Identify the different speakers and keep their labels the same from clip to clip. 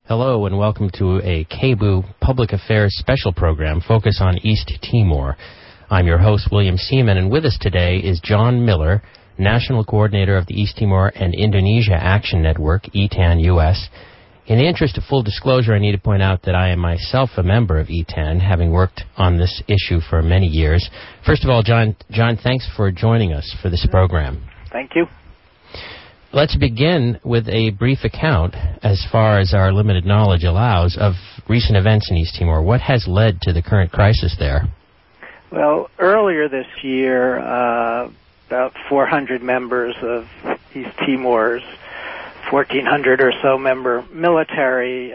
Speaker 1: Hello and welcome to a KBOO Public Affairs special program focused on East Timor. I'm your host, William Seaman, and with us today is John Miller, National Coordinator of the East Timor and Indonesia Action Network, ETAN US. In the interest of full disclosure, I need to point out that I am myself a member of ETAN, having worked on this issue for many years. First of all, John, thanks for joining us for this program.
Speaker 2: Thank you.
Speaker 1: Let's begin with a brief account, as far as our limited knowledge allows, of recent events in East Timor. What has led to the current crisis there?
Speaker 2: Well, earlier this year, about 400 members of East Timor's 1,400 or so member military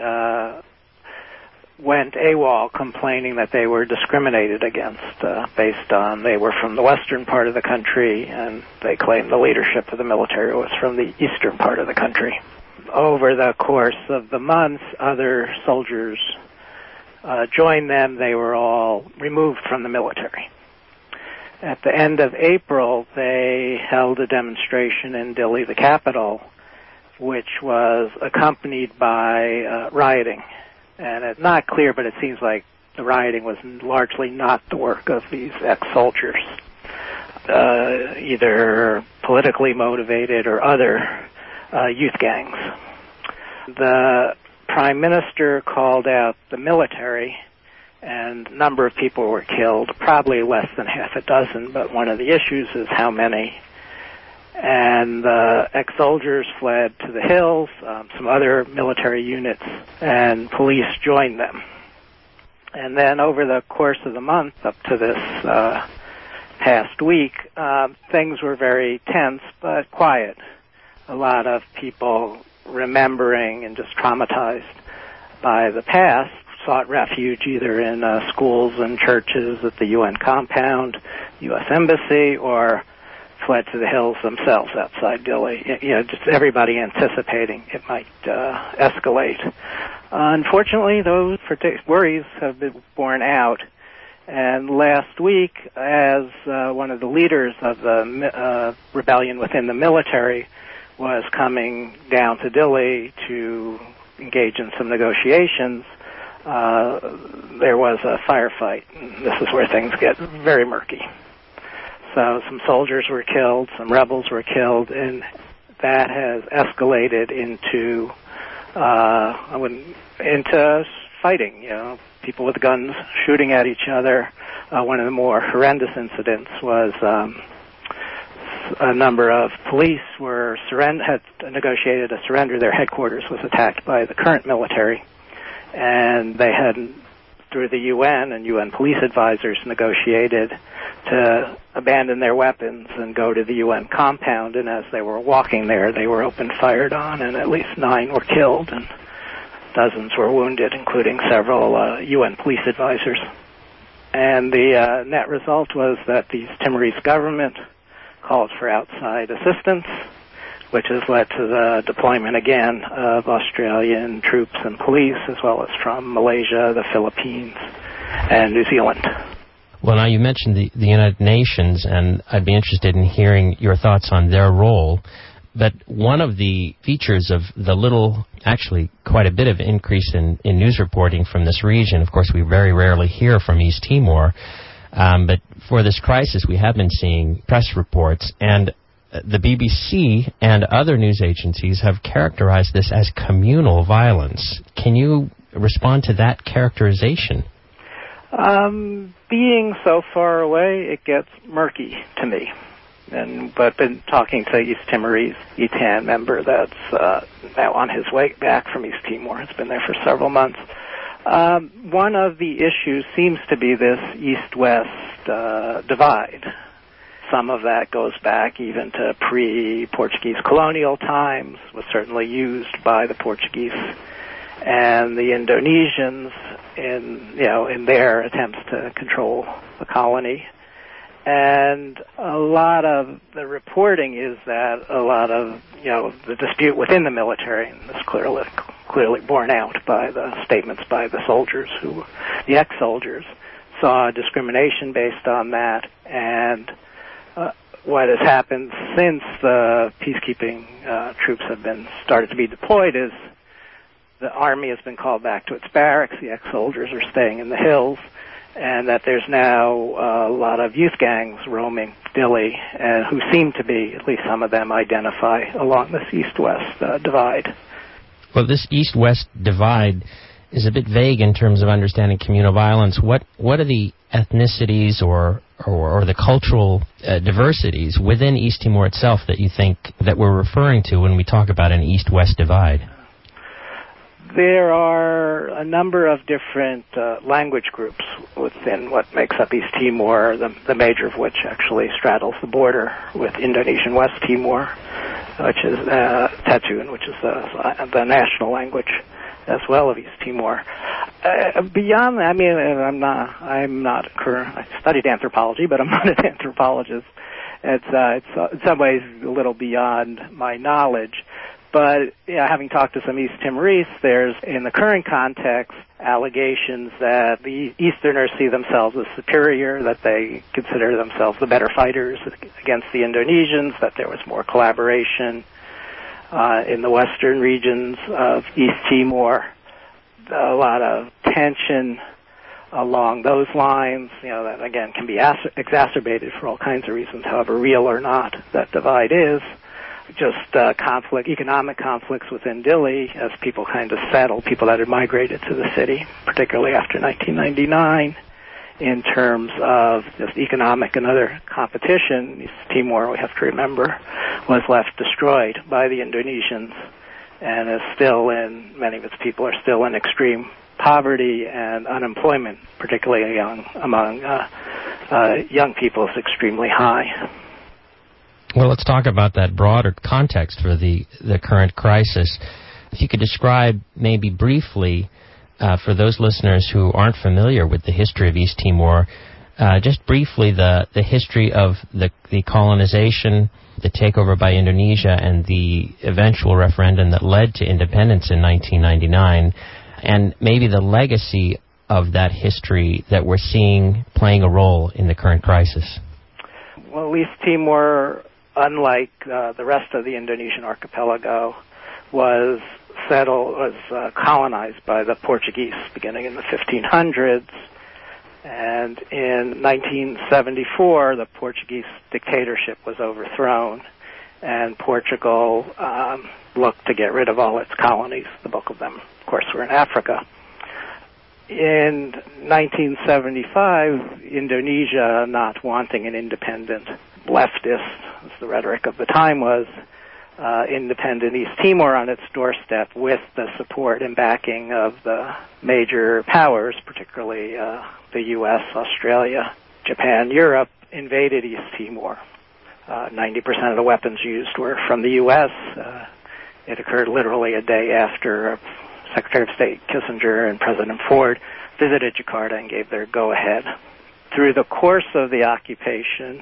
Speaker 2: went AWOL, complaining that they were discriminated against based on they were from the western part of the country, and they claimed the leadership of the military was from the eastern part of the country. Over the course of the month, other soldiers joined them. They were all removed from the military. At the end of April, they held a demonstration in Dili, the capital, which was accompanied by rioting. And it's not clear, but it seems like the rioting was largely not the work of these ex-soldiers, either politically motivated or other youth gangs. The Prime Minister called out the military, and a number of people were killed, probably less than half a dozen, but one of the issues is how many. And the ex-soldiers fled to the hills, some other military units, and police joined them. And then over the course of the month, up to this past week, things were very tense but quiet. A lot of people remembering and just traumatized by the past sought refuge either in schools and churches at the UN compound, U.S. Embassy, or fled to the hills themselves outside Dili. Just everybody anticipating it might escalate. Unfortunately, those worries have been borne out. And last week, as one of the leaders of the rebellion within the military was coming down to Dili to engage in some negotiations, there was a firefight. This is where things get very murky. So some soldiers were killed, some rebels were killed, and that has escalated into fighting. People with guns shooting at each other. One of the more horrendous incidents was a number of police had negotiated a surrender. Their headquarters was attacked by the current military, and they had, through the UN and UN police advisors, negotiated to abandon their weapons and go to the UN compound. And as they were walking there, they were fired on, and at least 9 were killed and dozens were wounded, including several UN police advisors. And the net result was that the Timorese government called for outside assistance, which has led to the deployment again of Australian troops and police, as well as from Malaysia, the Philippines, and New Zealand.
Speaker 1: Well, now you mentioned the United Nations, and I'd be interested in hearing your thoughts on their role. But one of the features of actually quite a bit of increase in news reporting from this region, of course we very rarely hear from East Timor, but for this crisis we have been seeing press reports, and the BBC and other news agencies have characterized this as communal violence. Can you respond to that characterization?
Speaker 2: Being so far away, it gets murky to me. But been talking to East Timorese ETAN member that's now on his way back from East Timor. Has been there for several months. One of the issues seems to be this East-West divide. Some of that goes back even to pre-Portuguese colonial times, was certainly used by the Portuguese and the Indonesians in their attempts to control the colony. And a lot of the reporting is that a lot of the dispute within the military, and this clearly borne out by the statements by the soldiers, the ex-soldiers, saw discrimination based on that. And what has happened since the peacekeeping troops have been started to be deployed is the army has been called back to its barracks, the ex-soldiers are staying in the hills, and that there's now a lot of youth gangs roaming Dilley, who seem to be, at least some of them, identify along this east-west divide.
Speaker 1: Well, this east-west divide is a bit vague in terms of understanding communal violence. What are the ethnicities or the cultural diversities within East Timor itself that you think that we're referring to when we talk about an east-west divide?
Speaker 2: There are a number of different language groups within what makes up East Timor, the major of which actually straddles the border with Indonesian West Timor, which is Tetun, which is the national language as well of East Timor. Beyond that, I mean, I studied anthropology, but I'm not an anthropologist. It's in some ways a little beyond my knowledge. But having talked to some East Timorese, there's, in the current context, allegations that the Easterners see themselves as superior, that they consider themselves the better fighters against the Indonesians, that there was more collaboration in the western regions of East Timor. A lot of tension along those lines, that again can be exacerbated for all kinds of reasons, however real or not that divide is. Just economic conflicts within Dilley as people kind of settle, people that had migrated to the city, particularly after 1999, in terms of just economic and other competition. East Timor, we have to remember, was left destroyed by the Indonesians and is still many of its people are still in extreme poverty, and unemployment, particularly among young people, is extremely high.
Speaker 1: Well, let's talk about that broader context for the current crisis. If you could describe maybe briefly, for those listeners who aren't familiar with the history of East Timor, just briefly the history of the colonization, the takeover by Indonesia, and the eventual referendum that led to independence in 1999, and maybe the legacy of that history that we're seeing playing a role in the current crisis.
Speaker 2: Well, East Timor, unlike the rest of the Indonesian archipelago, was colonized by the Portuguese beginning in the 1500s. And in 1974, the Portuguese dictatorship was overthrown, and Portugal looked to get rid of all its colonies. The bulk of them, of course, were in Africa. In 1975, Indonesia, not wanting an independent leftist, as the rhetoric of the time was, independent East Timor on its doorstep with the support and backing of the major powers, particularly the U.S., Australia, Japan, Europe, invaded East Timor. 90% of the weapons used were from the U.S. It occurred literally a day after Secretary of State Kissinger and President Ford visited Jakarta and gave their go-ahead. Through the course of the occupation,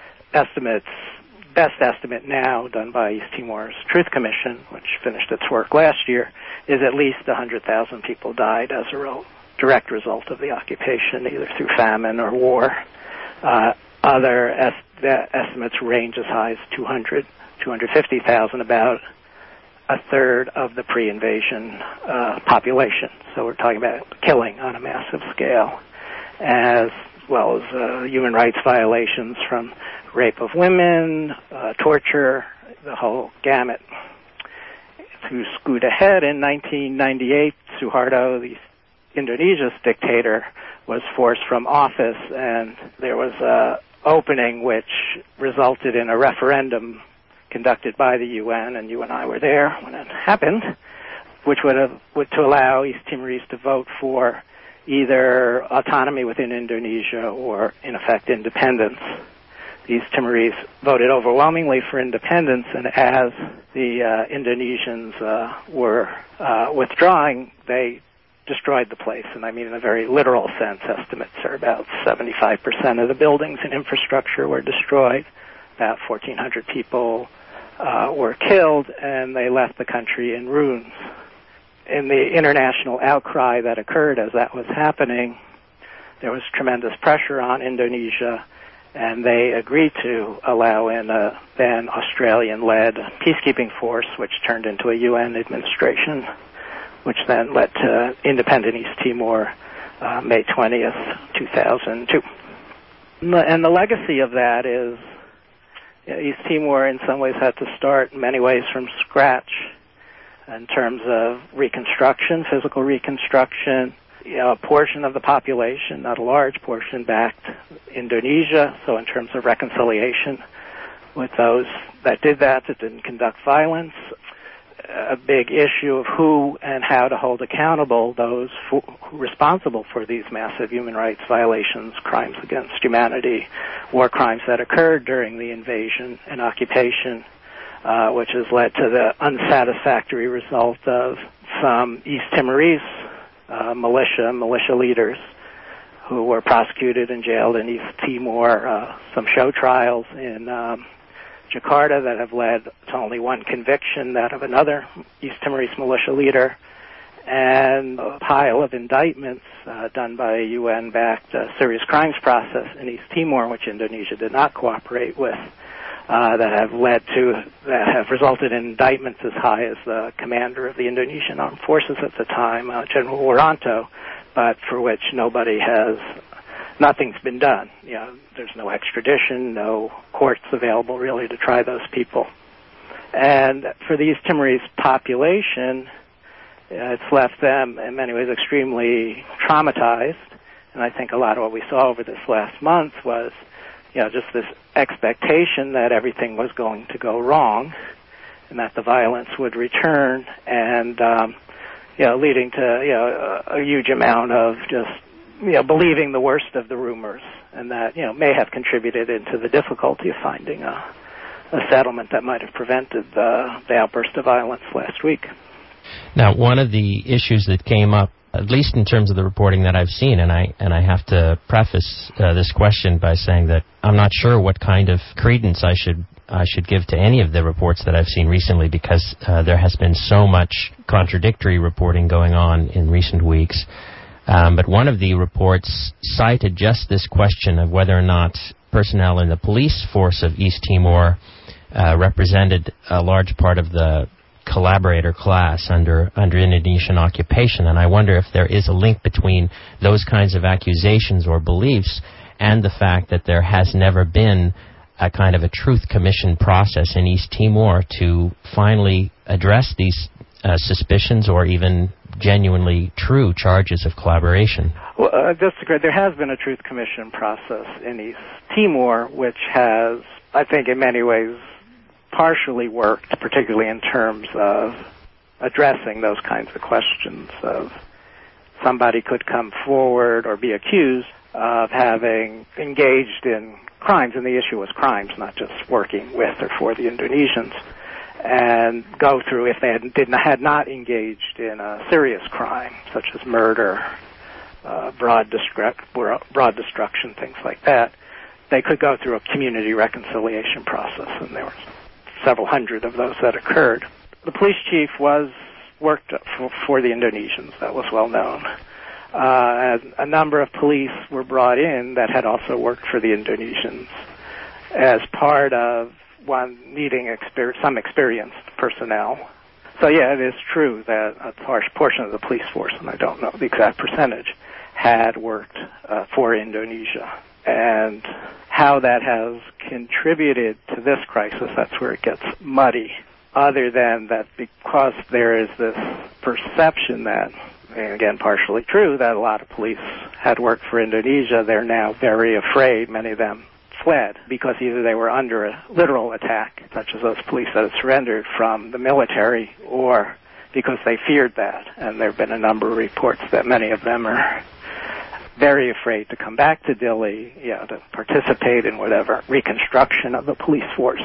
Speaker 2: best estimate now done by East Timor's Truth Commission, which finished its work last year, is at least 100,000 people died as a direct result of the occupation, either through famine or war. Other estimates range as high as 250,000, about a third of the pre-invasion population. So we're talking about killing on a massive scale, as well as human rights violations from rape of women, torture, the whole gamut. To scoot ahead, in 1998, Suharto, the Indonesia's dictator, was forced from office, and there was an opening which resulted in a referendum conducted by the UN, and you and I were there when it happened, which would to allow East Timorese to vote for either autonomy within Indonesia or, in effect, independence. East Timorese voted overwhelmingly for independence, and as the Indonesians were withdrawing, they destroyed the place. And I mean in a very literal sense. Estimates are about 75% of the buildings and infrastructure were destroyed. About 1,400 people were killed, and they left the country in ruins. In the international outcry that occurred as that was happening, there was tremendous pressure on Indonesia, and they agreed to allow in a then Australian-led peacekeeping force, which turned into a UN administration, which then led to independent East Timor, May 20th, 2002. And the legacy of that is East Timor in some ways had to start in many ways from scratch in terms of reconstruction, physical reconstruction. A portion of the population, not a large portion, backed Indonesia, so in terms of reconciliation with those that did that didn't conduct violence. A big issue of who and how to hold accountable those responsible for these massive human rights violations, crimes against humanity, war crimes that occurred during the invasion and occupation, which has led to the unsatisfactory result of some East Timorese militia leaders who were prosecuted and jailed in East Timor, some show trials in Jakarta that have led to only one conviction, that of another East Timorese militia leader, and a pile of indictments done by a UN-backed serious crimes process in East Timor, which Indonesia did not cooperate with, that have resulted in indictments as high as the commander of the Indonesian Armed Forces at the time, General Wiranto, but for which nothing's been done. There's no extradition, no courts available really to try those people. And for the East Timorese population, it's left them in many ways extremely traumatized. And I think a lot of what we saw over this last month was, just this expectation that everything was going to go wrong and that the violence would return, and leading to a huge amount of just believing the worst of the rumors, and that may have contributed into the difficulty of finding a settlement that might have prevented the outburst of violence last week.
Speaker 1: Now, one of the issues that came up, at least in terms of the reporting that I've seen, and I have to preface this question by saying that I'm not sure what kind of credence I should give to any of the reports that I've seen recently, because there has been so much contradictory reporting going on in recent weeks. But one of the reports cited just this question of whether or not personnel in the police force of East Timor represented a large part of the collaborator class under Indonesian occupation. And I wonder if there is a link between those kinds of accusations or beliefs and the fact that there has never been a kind of a truth commission process in East Timor to finally address these suspicions or even genuinely true charges of collaboration.
Speaker 2: Well, disagree. There has been a truth commission process in East Timor, which has, I think, in many ways partially worked, particularly in terms of addressing those kinds of questions of somebody could come forward or be accused of having engaged in crimes, and the issue was crimes, not just working with or for the Indonesians, and go through, if they had not engaged in a serious crime, such as murder, broad destruction, things like that, they could go through a community reconciliation process, and there were several hundred of those that occurred. The police chief worked for the Indonesians. That was well known. And a number of police were brought in that had also worked for the Indonesians as part of one needing some experienced personnel. So yeah, it is true that a large portion of the police force, and I don't know the exact percentage, had worked for Indonesia. And how that has contributed to this crisis, that's where it gets muddy, other than that because there is this perception that, and again partially true, that a lot of police had worked for Indonesia, they're now very afraid, many of them fled, because either they were under a literal attack, such as those police that had surrendered from the military, or because they feared that. And there have been a number of reports that many of them are very afraid to come back to Dili, to participate in whatever reconstruction of the police force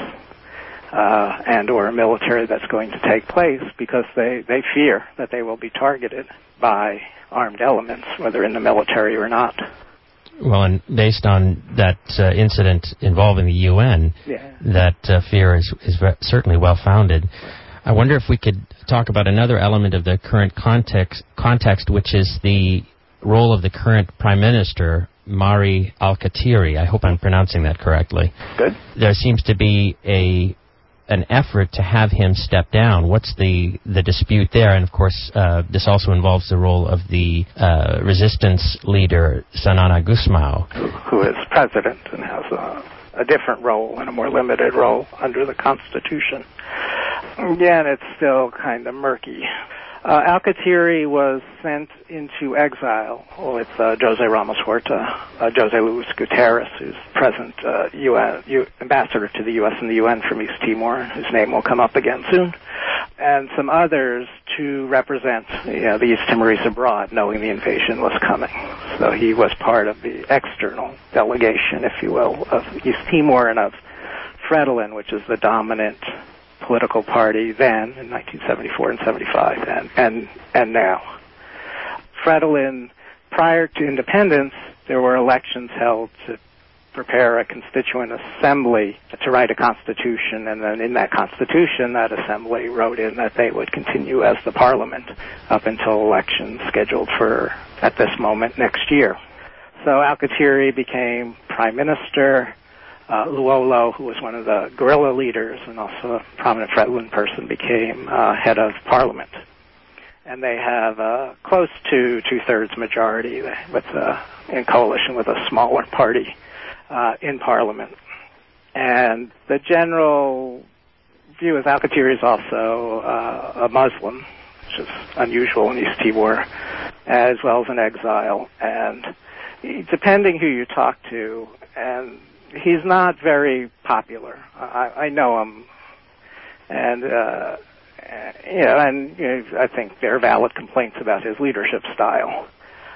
Speaker 2: and or a military that's going to take place, because they fear that they will be targeted by armed elements, whether in the military or not.
Speaker 1: Well, and based on that incident involving the UN, that fear is certainly well-founded. I wonder if we could talk about another element of the current context, which is the role of the current Prime Minister, Mari Alkatiri. I hope I'm pronouncing that correctly.
Speaker 2: Good.
Speaker 1: There seems to be a an effort to have him step down. What's the dispute there? And, of course, this also involves the role of the resistance leader, Xanana Gusmao.
Speaker 2: Who is president and has a different role and a more limited role under the Constitution. Again, it's still kind of murky. Alcatiri was sent into exile with José Ramos Horta, José Luis Guterres, who's present ambassador to the U.S. and the UN from East Timor, whose name will come up again soon, and some others to represent the East Timorese abroad, knowing the invasion was coming. So he was part of the external delegation, if you will, of East Timor and of Fretilin, which is the dominant political party then in 1974 and 75 and now. Fretilin, prior to independence, there were elections held to prepare a constituent assembly to write a constitution, and then in that constitution, that assembly wrote in that they would continue as the parliament up until elections scheduled for, at this moment, next year. So Alcatiri became prime minister. Luolo, who was one of the guerrilla leaders and also a prominent Fretilin person, became head of parliament. And they have close to two-thirds majority with in coalition with a smaller party in parliament. And the general view is Alcatiri is also a Muslim, which is unusual in East Timor, as well as an exile. And depending who you talk to, and he's not very popular. I know him, and I think there are valid complaints about his leadership style.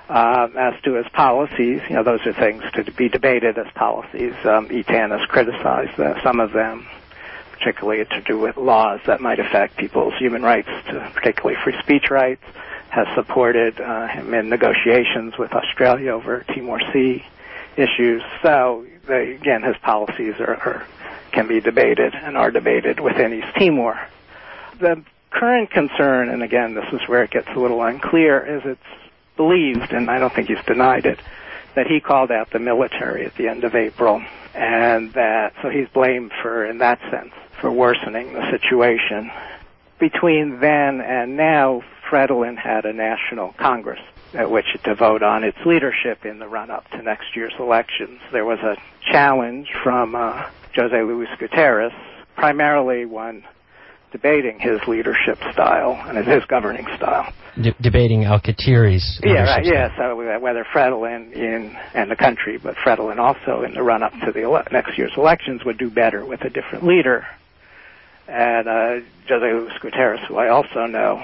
Speaker 2: As to his policies, those are things to be debated as policies. ETAN has criticized some of them, particularly to do with laws that might affect people's human rights, particularly free speech rights. Has supported him in negotiations with Australia over Timor Sea issues. So, again, his policies can be debated and are debated within East Timor. The current concern, and again, this is where it gets a little unclear, is it's believed, and I don't think he's denied it, that he called out the military at the end of April, and so he's blamed for, in that sense, for worsening the situation. Between then and now, Fretilin had a national congress at which to vote on its leadership in the run-up to next year's elections. There was a challenge from José Luis Guterres, primarily one debating his leadership style and his governing style.
Speaker 1: Debating Alcatiri's leadership style.
Speaker 2: So whether Fretilin and the country, but Fretilin also in the run-up to the next year's elections would do better with a different leader. And José Luis Guterres, who I also know,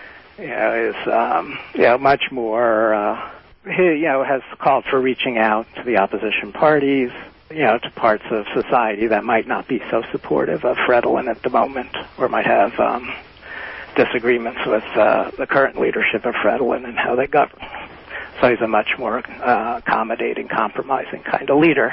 Speaker 2: is much more. He has called for reaching out to the opposition parties, to parts of society that might not be so supportive of Fretilin at the moment, or might have disagreements with the current leadership of Fretilin and how they govern. So he's a much more accommodating, compromising kind of leader.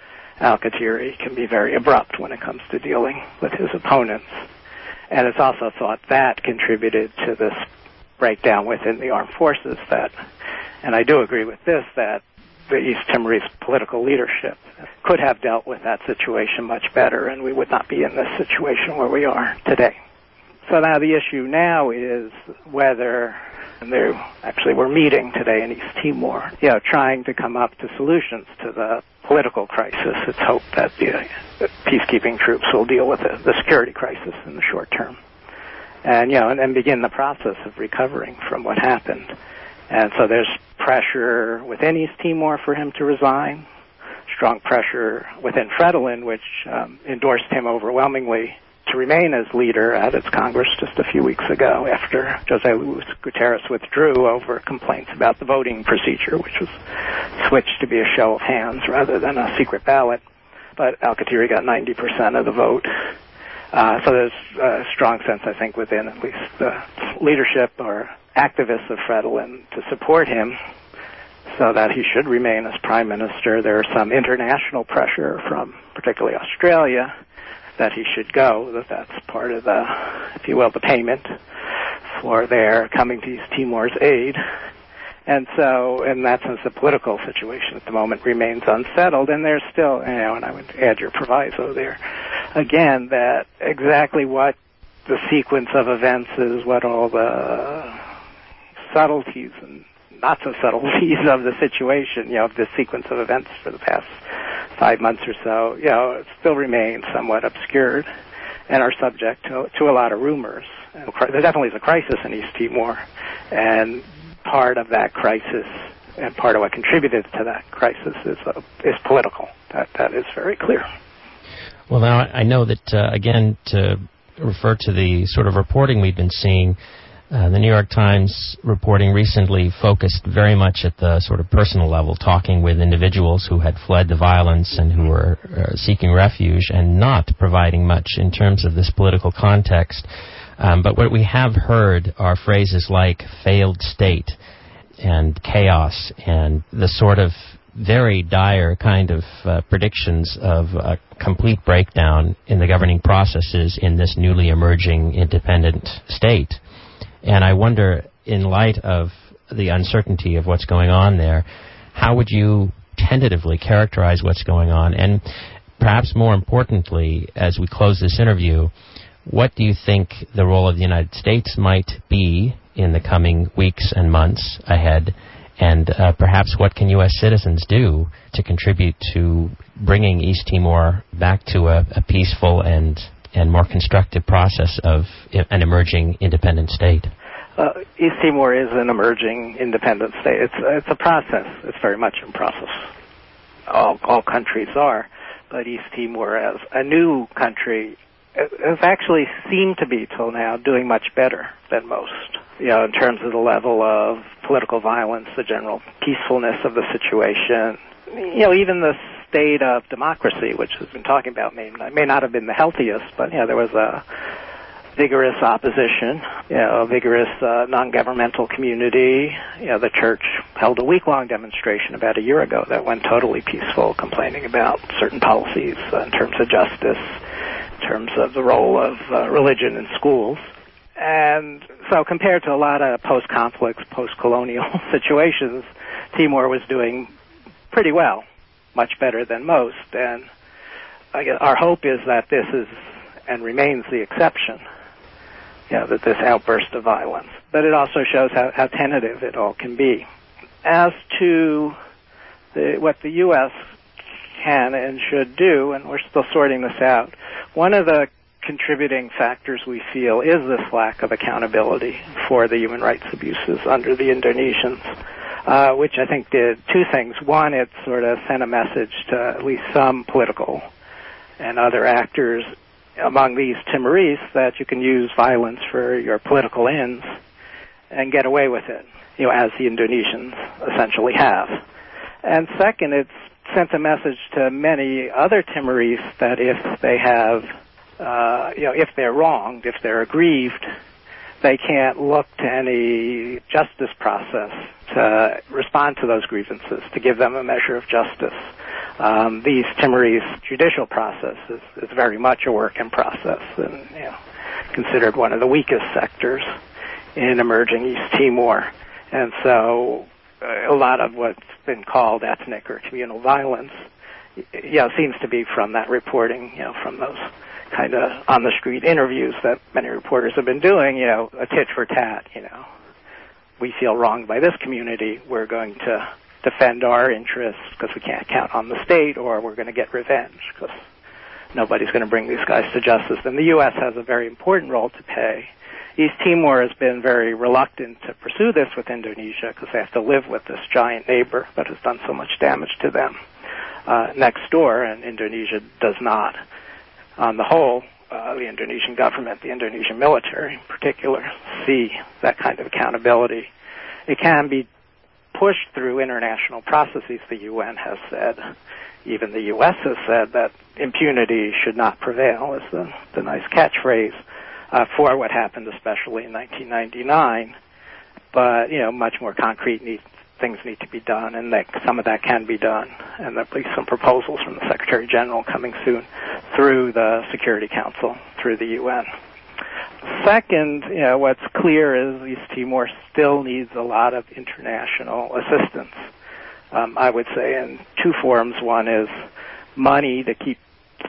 Speaker 2: Alcatiri can be very abrupt when it comes to dealing with his opponents. And it's also thought that contributed to this breakdown within the armed forces and I do agree with this, that the East Timorese political leadership could have dealt with that situation much better, and we would not be in this situation where we are today. So now the issue now is whether, and we're meeting today in East Timor, trying to come up to solutions to the political crisis. It's hoped that the peacekeeping troops will deal with the security crisis in the short term. And begin the process of recovering from what happened. And so there's pressure within East Timor for him to resign, strong pressure within Fretilin, which endorsed him overwhelmingly to remain as leader at its Congress just a few weeks ago after José Luis Guterres withdrew over complaints about the voting procedure, which was switched to be a show of hands rather than a secret ballot. But Alcatiri got 90% of the vote. So there's a strong sense, I think, within at least the leadership or activists of Fretilin to support him so that he should remain as prime minister. There's some international pressure from particularly Australia that he should go, that's part of the, if you will, the payment for their coming to East Timor's aid. And so, in that sense, the political situation at the moment remains unsettled, and there's still, and I would add your proviso there, again, that exactly what the sequence of events is, what all the subtleties and not so subtleties of the situation, of the sequence of events for the past 5 months or so, it still remains somewhat obscured and are subject to a lot of rumors. And there definitely is a crisis in East Timor, and part of that crisis and part of what contributed to that crisis is political. That is very clear.
Speaker 1: Well, now I know that, again, to refer to the sort of reporting we've been seeing, the New York Times reporting recently focused very much at the sort of personal level, talking with individuals who had fled the violence and who were seeking refuge, and not providing much in terms of this political context. But what we have heard are phrases like failed state and chaos and the sort of very dire kind of predictions of a complete breakdown in the governing processes in this newly emerging independent state. And I wonder, in light of the uncertainty of what's going on there, how would you tentatively characterize what's going on? And perhaps more importantly, as we close this interview, what do you think the role of the United States might be in the coming weeks and months ahead? And perhaps what can U.S. citizens do to contribute to bringing East Timor back to a peaceful and more constructive process of an emerging independent state?
Speaker 2: East Timor is an emerging independent state. It's a process. It's very much in process. All countries are. But East Timor, as a new country, has actually seemed to be, till now, doing much better than most. In terms of the level of political violence, the general peacefulness of the situation, even the state of democracy, which has been talking about, may not have been the healthiest, but there was a vigorous opposition, a vigorous non-governmental community. The church held a week-long demonstration about a year ago that went totally peaceful, complaining about certain policies in terms of justice, in terms of the role of religion in schools. And so compared to a lot of post-conflict, post-colonial situations, Timor was doing pretty well, much better than most. And our hope is that this is and remains the exception, that this outburst of violence. But it also shows how tentative it all can be. As to what the U.S. can and should do, and we're still sorting this out, one of the contributing factors we feel is this lack of accountability for the human rights abuses under the Indonesians, which I think did two things. One, it sort of sent a message to at least some political and other actors among these Timorese that you can use violence for your political ends and get away with it, as the Indonesians essentially have. And second, it's sent a message to many other Timorese that if they have if they're wronged, if they're aggrieved, they can't look to any justice process to respond to those grievances, to give them a measure of justice. These Timorese judicial process is very much a work in process and considered one of the weakest sectors in emerging East Timor. And so a lot of what's been called ethnic or communal violence seems to be from that reporting, from those kind of on-the-street interviews that many reporters have been doing, a tit for tat, We feel wronged by this community, we're going to defend our interests because we can't count on the state, or we're going to get revenge because nobody's going to bring these guys to justice. And the U.S. has a very important role to play. East Timor has been very reluctant to pursue this with Indonesia because they have to live with this giant neighbor that has done so much damage to them next door, and Indonesia does not. On the whole, the Indonesian government, the Indonesian military in particular, see that kind of accountability. It can be pushed through international processes, the UN has said. Even the U.S. has said that impunity should not prevail, is the nice catchphrase for what happened, especially in 1999. But, much more concrete things need to be done, and some of that can be done. And there'll be some proposals from the Secretary General coming soon through the Security Council, through the UN. Second, what's clear is East Timor still needs a lot of international assistance. I would say in two forms. One is money to keep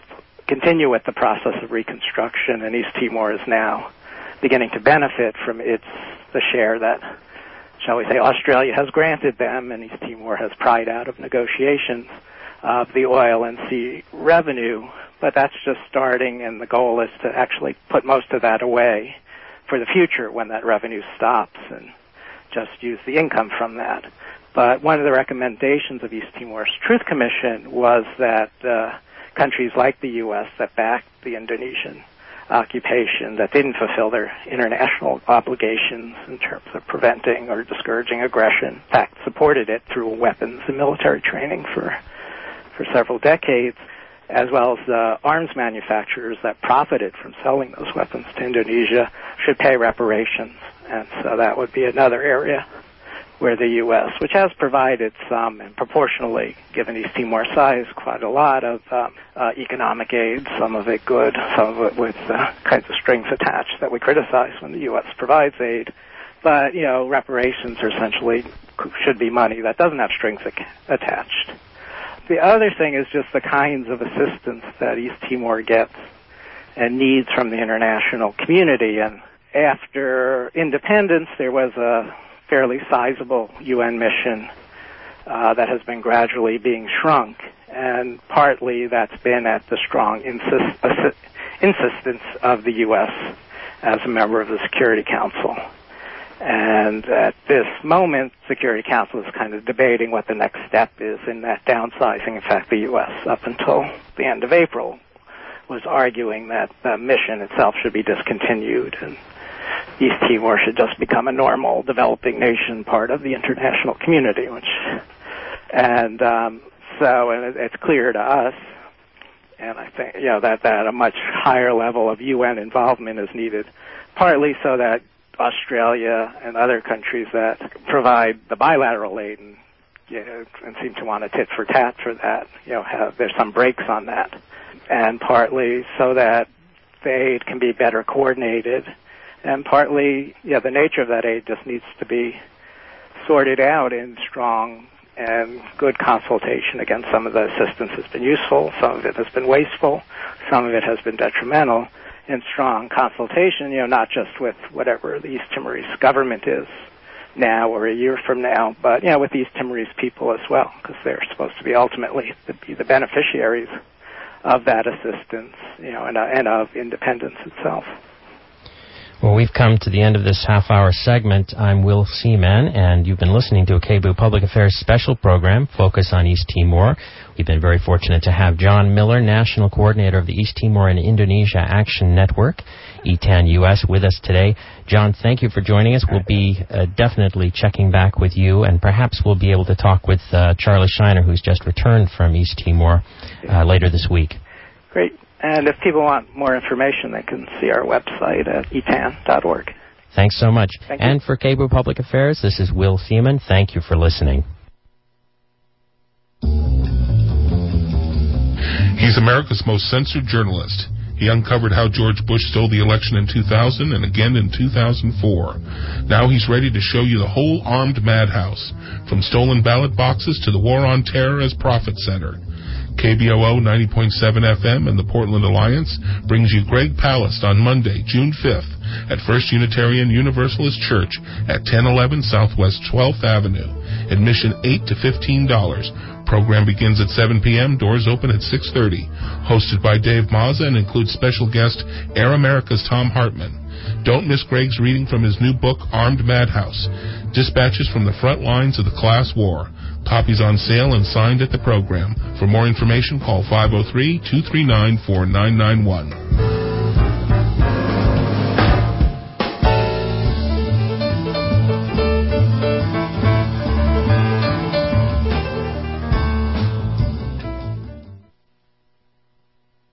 Speaker 2: continue with the process of reconstruction, and East Timor is now beginning to benefit from the share that, shall we say, Australia has granted them, and East Timor has pried out of negotiations of the oil and sea revenue. But that's just starting, and the goal is to actually put most of that away for the future when that revenue stops and just use the income from that. But one of the recommendations of East Timor's Truth Commission was that countries like the U.S. that backed the Indonesian occupation, that didn't fulfill their international obligations in terms of preventing or discouraging aggression, in fact, supported it through weapons and military training for several decades, as well as the arms manufacturers that profited from selling those weapons to Indonesia, should pay reparations. And so that would be another area where the U.S., which has provided some, and proportionally, given East Timor's size, quite a lot of economic aid, some of it good, some of it with kinds of strings attached that we criticize when the U.S. provides aid. But, reparations are essentially should be money that doesn't have strings attached. The other thing is just the kinds of assistance that East Timor gets and needs from the international community. And after independence, there was a fairly sizable UN mission that has been gradually being shrunk, and partly that's been at the strong insistence of the U.S. as a member of the Security Council. And at this moment, Security Council is kind of debating what the next step is in that downsizing. In fact, the U.S., up until the end of April, was arguing that the mission itself should be discontinued, and East Timor should just become a normal developing nation, part of the international community, and it's clear to us, and I think, that a much higher level of UN involvement is needed, partly so that Australia and other countries that provide the bilateral aid and seem to want a tit for tat for that, there's some brakes on that, and partly so that the aid can be better coordinated. And partly, the nature of that aid just needs to be sorted out in strong and good consultation. Again, some of the assistance has been useful, some of it has been wasteful, some of it has been detrimental. In strong consultation, not just with whatever the East Timorese government is now or a year from now, but, with the East Timorese people as well, because they're supposed to be ultimately the beneficiaries of that assistance, and of independence itself.
Speaker 1: Well, we've come to the end of this half-hour segment. I'm Will Seaman, and you've been listening to a KBOO Public Affairs special program, Focus on East Timor. We've been very fortunate to have John Miller, National Coordinator of the East Timor and Indonesia Action Network, ETAN US, with us today. John, thank you for joining us. We'll be definitely checking back with you, and perhaps we'll be able to talk with Charlie Shiner, who's just returned from East Timor, later this week.
Speaker 2: Great. And if people want more information, they can see our website at etan.org.
Speaker 1: Thanks so much.
Speaker 2: Thank you.
Speaker 1: And for KBOO Public Affairs, this is Will Seaman. Thank you for listening.
Speaker 3: He's America's most censored journalist. He uncovered how George Bush stole the election in 2000 and again in 2004. Now he's ready to show you the whole armed madhouse, from stolen ballot boxes to the war on terror as profit center. KBOO 90.7 FM and the Portland Alliance brings you Greg Palast on Monday, June 5th at First Unitarian Universalist Church at 1011 Southwest 12th Avenue. Admission $8 to $15. Program begins at 7 p.m., doors open at 6:30. Hosted by Dave Mazza and includes special guest Air America's Tom Hartman. Don't miss Greg's reading from his new book, Armed Madhouse, Dispatches from the Front Lines of the Class War. Copies on sale and signed at the program. For more information, call 503-239-4991.